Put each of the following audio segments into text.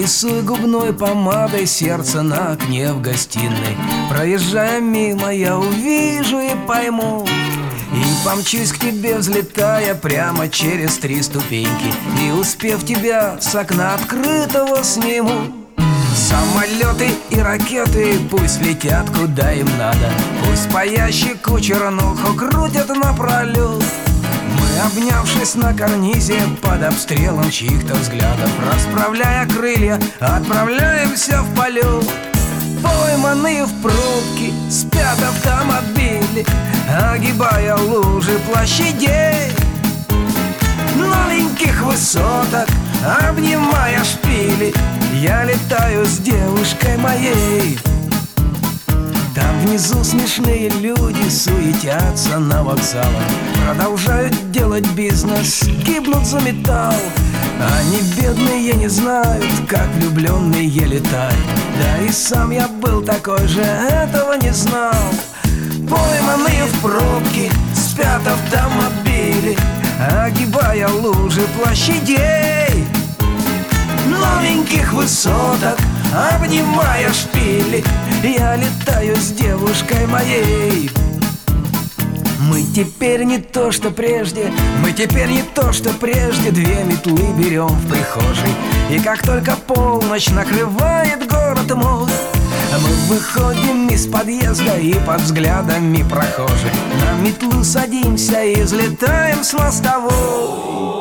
Рисуя губной помадой сердце на окне в гостиной. Проезжая мимо, я увижу и пойму, и помчусь к тебе, взлетая прямо через 3 ступеньки. И успев тебя с окна открытого сниму. Самолеты и ракеты пусть летят куда им надо, пусть паящий кучер нуху крутят напролет. Мы, обнявшись на карнизе под обстрелом чьих-то взглядов, расправляя крылья, отправляемся в полет. Пойманные в пробке спят автомобили, огибая лужи площадей новеньких высоток, обнимая шпили. Я летаю с девушкой моей. Там внизу смешные люди суетятся на вокзалах, продолжают делать бизнес, гибнут за металл. Они бедные не знают, как влюбленные летают. Да и сам я был такой же, этого не знал. Пойманные в пробке спят автомобили, огибая лужи площадей новеньких высоток, обнимая шпили. Я летаю с девушкой моей. Мы теперь не то, что прежде, мы теперь не то, что прежде. 2 метлы берем в прихожей, и как только полночь накрывает город мой, мы выходим из подъезда и под взглядами прохожих на метлу садимся и взлетаем с мостовой.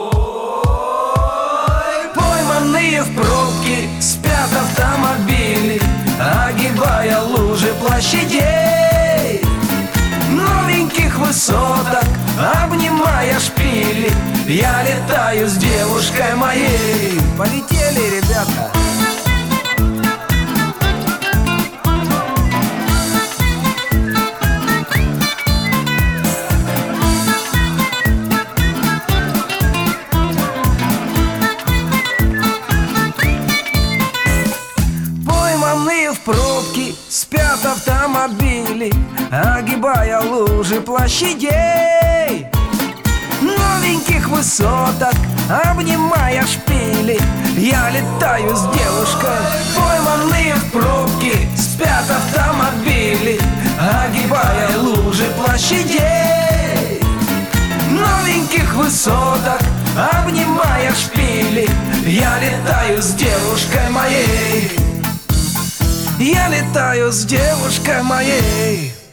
Пойманные в пробке спят автомобили, огибая лужи площадей новеньких высоток, обнимая шпили. Я летаю с девушкой моей. Полетели, ребята! Пойманные в пробке спят автомобили, огибая лужи площадей новеньких высоток, обнимая шпили. Я летаю с девушкой. Пойманные в пробке спят автомобили, огибая лужи площадей новеньких высоток, обнимая шпили. Я летаю с девушкой моей. Я летаю с девушкой моей.